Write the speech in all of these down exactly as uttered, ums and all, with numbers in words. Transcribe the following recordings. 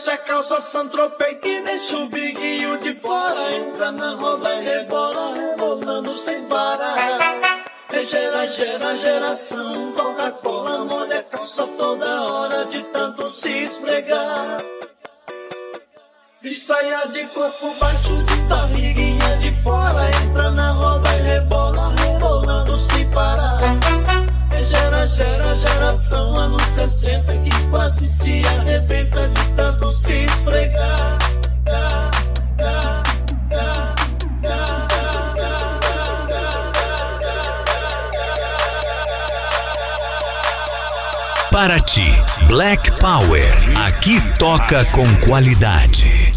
Fecha a calça, santropei que deixa o biguinho de fora. Entra na roda e rebola, rebolando sem parar. É gera, gera, geração. Coca-Cola molha a calça toda hora de tanto se esfregar. De saia de corpo baixo, de barriguinha de fora. Entra na roda e rebola, rebolando sem parar. É gera, gera, geração. Anos sessenta que quase se arrebenta de tanto se esfregar. Ah, ah, ah, ah. Paraty, Black Power. Aqui toca com qualidade.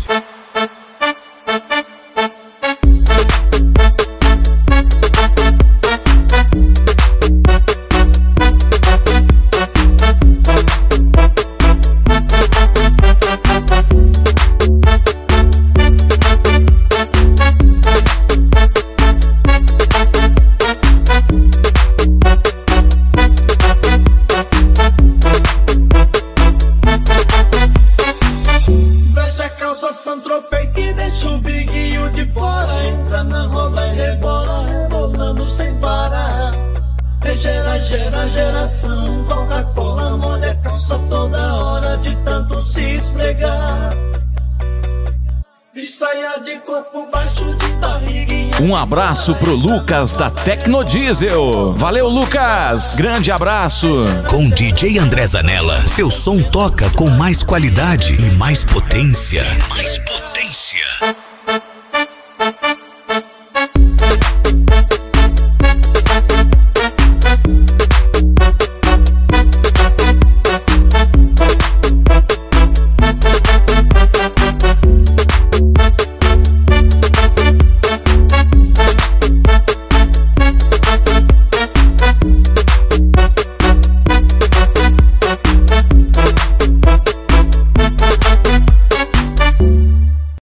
Santropei que deixa o biguinho de fora. Entra na roda e rebola, rebolando sem parar. É gera, gera, geração. Coca-Cola molha a calça toda hora de tanto se esfregar. De saia de corpo baixo, de barriguinha. Um abraço pro Lucas da Tecnodiesel. Valeu, Lucas! Grande abraço! Com D J André Zanella, seu som toca com mais qualidade e mais potência. Mais potência.